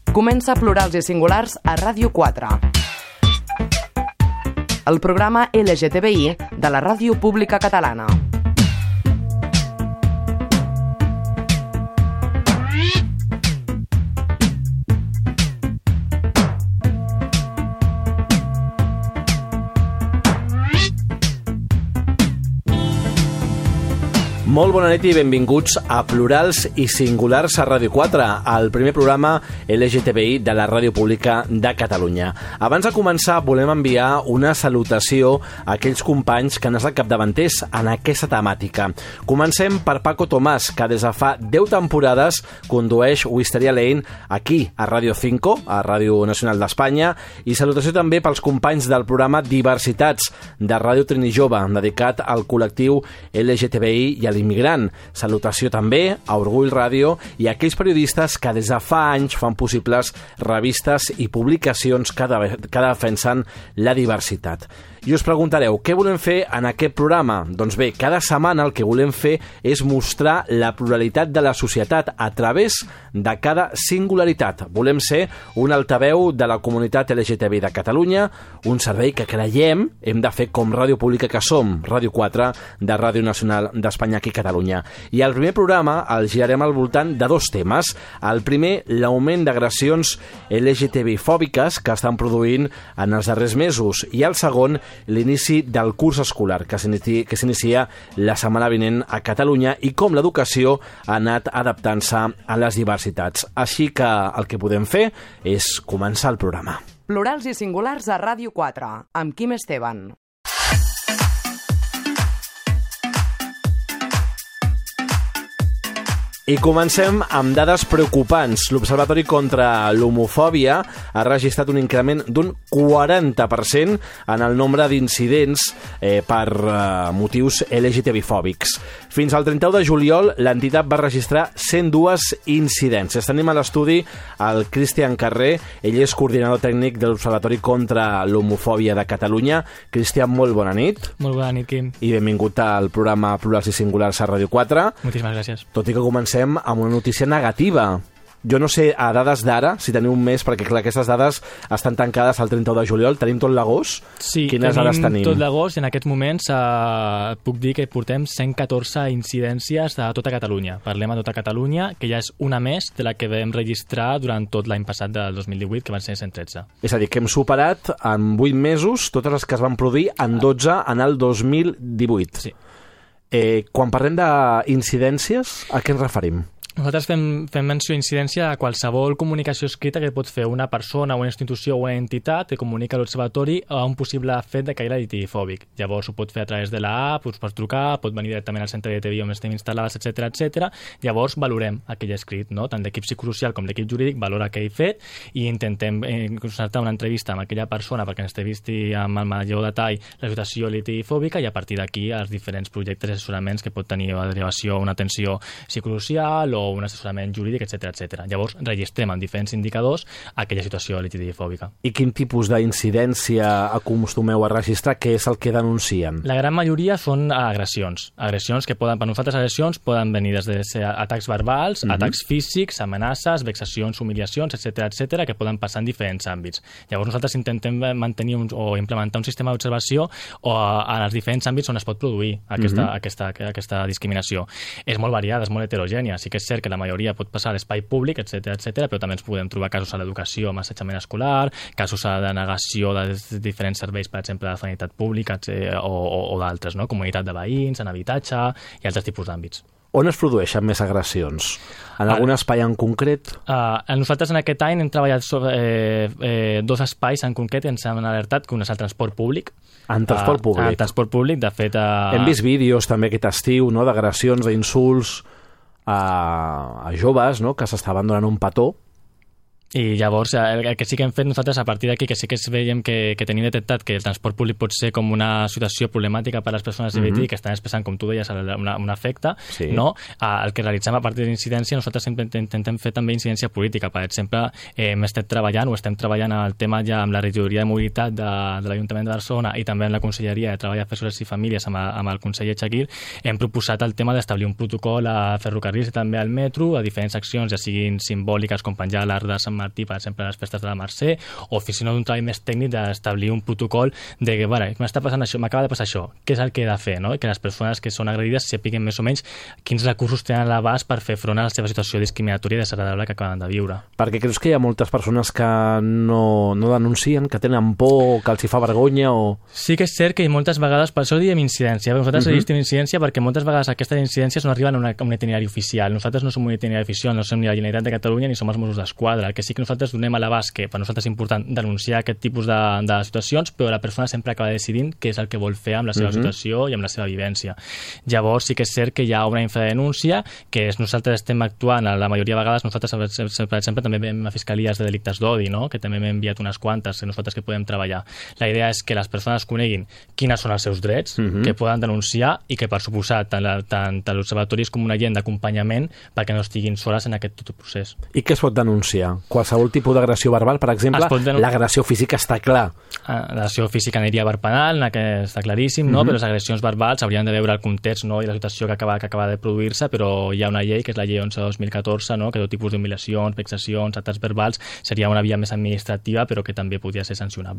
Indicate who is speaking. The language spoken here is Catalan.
Speaker 1: Comença Plurals i Singulars a Ràdio 4. El programa LGTBI de la Ràdio Pública Catalana.
Speaker 2: Molt bona nit i benvinguts a Plurals i Singulars a Ràdio 4, el primer programa LGTBI de la Ràdio Pública de Catalunya. Abans de començar, volem enviar una salutació a aquells companys que han estat capdavanters en aquesta temàtica. Comencem per Paco Tomàs, que des de fa 10 temporades condueix Wisteria Lane aquí, a Ràdio 5, a Ràdio Nacional d'Espanya, i salutació també pels companys del programa Diversitats de Ràdio Trini Jove, dedicat al col·lectiu LGTBI i a l'immigrant. Salutació també a Orgull Ràdio i a aquells periodistes que des de fa anys fan possibles revistes i publicacions que defensen la diversitat. I us preguntareu, què volem fer en aquest programa? Doncs bé, cada setmana el que volem fer és mostrar la pluralitat de la societat a través de cada singularitat. Volem ser un altaveu de la comunitat LGTBI de Catalunya, un servei que creiem hem de fer com ràdio pública que som, Ràdio 4 de Ràdio Nacional d'Espanya aquí a Catalunya. I el primer programa el girarem al voltant de dos temes. El primer, l'augment d'agressions LGTBI-fòbiques que estan produint en els darrers mesos, i el segon, l'inici del curs escolar que s'inicia la setmana vinent a Catalunya i com l'educació ha anat adaptant-se a les diversitats. Així que el que podem fer és començar el programa.
Speaker 1: Plurals i Singulars a Ràdio 4, amb Quim Esteban.
Speaker 2: I comencem amb dades preocupants. L'Observatori contra l'Homofòbia ha registrat un increment d'un 40% en el nombre d'incidents per motius LGTBI-fòbics. Fins al 31 de juliol, l'entitat va registrar 102 incidències. Tenim a l'estudi el Cristian Carrer, ell és coordinador tècnic de l'Observatori contra l'Homofòbia de Catalunya. Cristian, molt bona nit.
Speaker 3: Molt bona nit, Quim.
Speaker 2: I benvingut al programa Plurals i Singulars a Ràdio 4.
Speaker 3: Moltíssimes gràcies.
Speaker 2: Tot i que comencem amb una notícia negativa. Jo no sé, a dades d'ara, si teniu un mes, perquè clar, aquestes dades estan tancades al 31 de juliol. Tenim tot l'agost?
Speaker 3: Sí,
Speaker 2: quines dades tenim?
Speaker 3: Tot l'agost i en aquests moments puc dir que portem 114 incidències de tota Catalunya. Parlem a tota Catalunya, que ja és una més de la que vam registrar durant tot l'any passat del 2018, que van ser 113. És
Speaker 2: a dir, que hem superat en 8 mesos totes les que es van produir en 12 en el 2018.
Speaker 3: Sí.
Speaker 2: Quan parlem d'incidències, a què ens referim?
Speaker 3: Nosaltres fem menció d'incidència a qualsevol comunicació escrita que pot fer una persona, una institució o una entitat que comunica a l'Observatori a un possible fet de caire LGTBI-fòbic. Llavors ho pot fer a través de l'app, us pot trucar, pot venir directament al centre LGTBI on estem instal·lades, etc. Llavors valorem aquell escrit, no? Tant l'equip psicosocial com l'equip jurídic valora aquell fet i intentem concertar una entrevista amb aquella persona perquè ens entrevisti amb el major detall la situació LGTBI-fòbica i a partir d'aquí els diferents projectes i assessoraments que pot tenir a derivació una atenció psicosocial o un assessorament jurídic, etc. Llavors registrem amb diferents indicadors aquella situació LGTBI-fòbica.
Speaker 2: I quin tipus d'incidència acostumeu a registrar? Què és el que denuncien?
Speaker 3: La gran majoria són agressions. Agressions que poden, per nosaltres agressions, poden venir des de atacs verbals, atacs físics, amenaces, vexacions, humiliacions, etc., que poden passar en diferents àmbits. Llavors nosaltres intentem mantenir o implementar un sistema d'observació en els diferents àmbits on es pot produir aquesta discriminació. És molt variada, és molt heterogènia. Sí que és cert que la majoria pot passar a l'espai públic, etc., però també ens podem trobar casos a l'educació amb assetjament escolar, casos de negació de diferents serveis, per exemple, de sanitat pública o d'altres, no? Comunitat de veïns, en habitatge i altres tipus d'àmbits.
Speaker 2: On es produeixen més agressions? En algun espai en concret?
Speaker 3: Nosaltres en aquest any hem treballat sobre dos espais en concret i ens han alertat que un és el transport públic.
Speaker 2: En transport públic?
Speaker 3: En transport públic, de fet...
Speaker 2: Hem vist vídeos també aquest estiu, no?, d'agressions, d'insults a joves, no?, que s'estaven donant un petó.
Speaker 3: I llavors el que sí que hem fet nosaltres a partir d'aquí, que sí que veiem que tenim detectat que el transport públic pot ser com una situació problemàtica per a les persones LGTBI que estan expressant, com tu deies, un efecte, sí. No? El que realitzem a partir d'incidència, nosaltres sempre intentem fer també incidència política. Per exemple, estem treballant el tema ja amb la regidoria de mobilitat de l'Ajuntament de Barcelona i també amb la Conselleria de Treball, Afers Socials i Famílies amb el conseller Chakir. Hem proposat el tema d'establir un protocol a ferrocarrils i també al metro, a diferents accions, ja siguin simbòliques com penjar l'arc de Sant Martí, per exemple, a les festes de la Mercè, o si no d'un treball més tècnic d'establir un protocol de que, m'està passant això, m'acaba de passar això, què és el que he de fer, no? I que les persones que són agredides sapiguen més o menys quins recursos tenen a l'abast per fer front a la seva situació discriminatòria i desagradable que acaben de viure.
Speaker 2: Perquè creus que hi ha moltes persones que no denuncien, que tenen por, que els hi fa vergonya o...
Speaker 3: Sí que és cert que moltes vegades, per això diem incidència, nosaltres registrim incidència perquè moltes vegades aquestes incidències no arriben a un itinerari oficial. Nosaltres no som un itinerari oficial, no som ni la Generalitat de Catalunya ni som els Mossos d'Esquadra. El que sí que nosaltres donem a l'abast, que per nosaltres és important denunciar aquest tipus de situacions, però la persona sempre acaba decidint què és el que vol fer amb la seva situació i amb la seva vivència. Llavors sí que és cert que hi ha una infradenúncia, que nosaltres estem actuant, la majoria de vegades nosaltres, per exemple, també veiem a fiscalies de delictes d'odi, no? Que també hem enviat unes quantes, nosaltres que podem treballar. La idea és que les persones coneguin quines són els seus drets, que poden denunciar i que, per suposat, tant l'Observatori com una agent d'acompanyament perquè no estiguin soles en aquest tot procés.
Speaker 2: I què es pot denunciar? Qualsevol tipus d'agressió verbal, per exemple, l'agressió física està clar.
Speaker 3: L'agressió física aniria per penal, que està claríssim, no? Però les agressions verbals haurien de veure el context, no? I la situació que acaba de produir-se, però hi ha una llei, que és la llei 11/2014, no? Que tot tipus d'humiliacions, vexacions, atacs verbals seria una via més administrativa, però que també podria ser sancionable.